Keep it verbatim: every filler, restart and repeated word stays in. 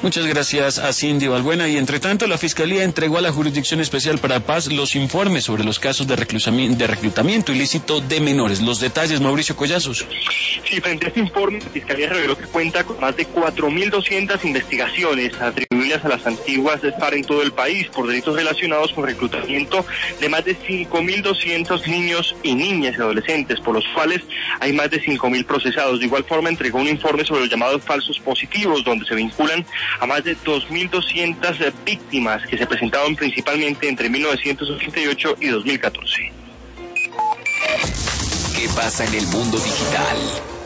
Muchas gracias a Cindy Balbuena. Y entre tanto, la Fiscalía entregó a la Jurisdicción Especial para Paz los informes sobre los casos de reclutamiento, de reclutamiento ilícito de menores. Los detalles, Mauricio Collazos. Sí, frente a este informe, la Fiscalía reveló que cuenta con más de cuatro mil doscientas investigaciones atribuidas a las antiguas FARC en todo el país por delitos relacionados con reclutamiento de más de cinco mil doscientos niños y niñas y adolescentes, por los cuales hay más de cinco mil procesados. De igual forma, entregó un informe sobre los llamados falsos positivos, donde se vinculan a más de dos mil doscientas víctimas que se presentaban principalmente entre mil novecientos ochenta y ocho y dos mil catorce. ¿Qué pasa en el mundo digital?